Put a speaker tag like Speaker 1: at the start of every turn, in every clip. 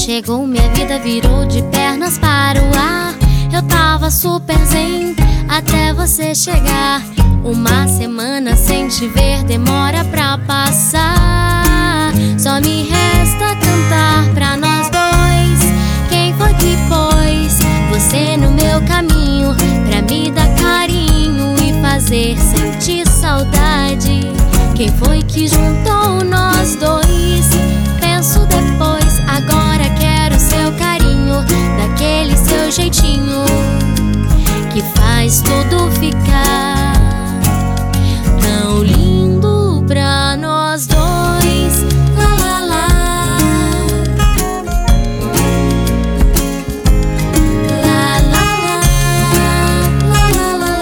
Speaker 1: chegou, minha vida virou de pernas para o ar. Eu tava super zen até você chegar. Uma semana sem te ver demora pra passar. Só me resta cantar pra nós dois. Quem foi que pôs você no meu caminho pra me dar carinho e fazer sentir saudade? Quem foi que juntou nós dois? Penso depois, agora quero seu carinho, daquele seu jeitinho que faz tudo ficar tão lindo pra nós dois. Lá, lá, lá. Lá, lá, lá. Lá, lá,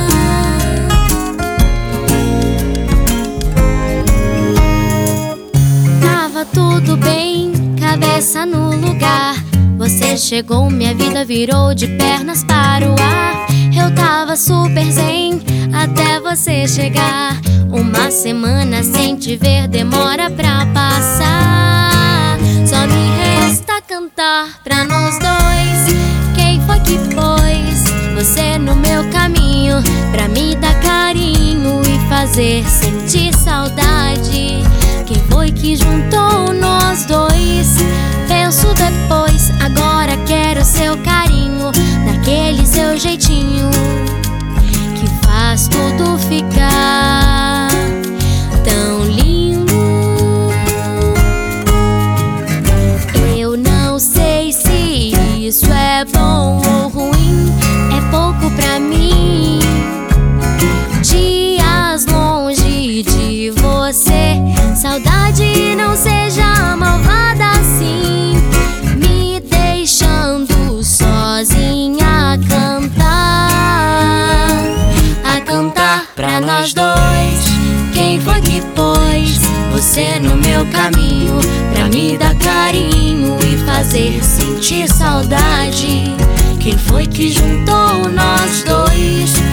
Speaker 1: lá. Tava tudo bem, cabeça no lugar. Você chegou, minha vida virou de pernas para o ar. Eu tava super zen até você chegar. Uma semana sem te ver demora pra passar. Só me resta cantar pra nós dois. Quem foi que pôs você no meu caminho pra me dar carinho e fazer sentir saudade? Quem foi que juntou nós dois? Penso depois, agora quero seu carinho, daquele seu jeitinho que faz tudo ficar tão lindo. Eu não sei se isso é bom ou ruim, é pouco pra mim. Dias longe de você, saudade, não seja malvada assim, me deixando sozinha a cantar pra nós dois. Quem foi que pôs você no meu caminho pra me dar carinho e fazer sentir saudade? Quem foi que juntou nós dois?